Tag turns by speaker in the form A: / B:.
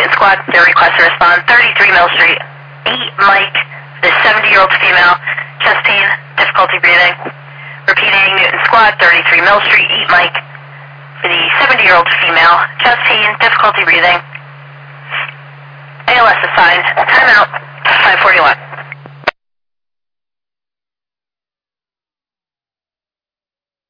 A: Newton Squad, their request to respond, 33 Mill Street, 8 Mike, the 70-year-old female, chest pain, difficulty breathing. Repeating, Newton Squad, 33 Mill Street, 8 Mike, for the 70-year-old female, chest pain, difficulty breathing. ALS assigned, time out, 5:41.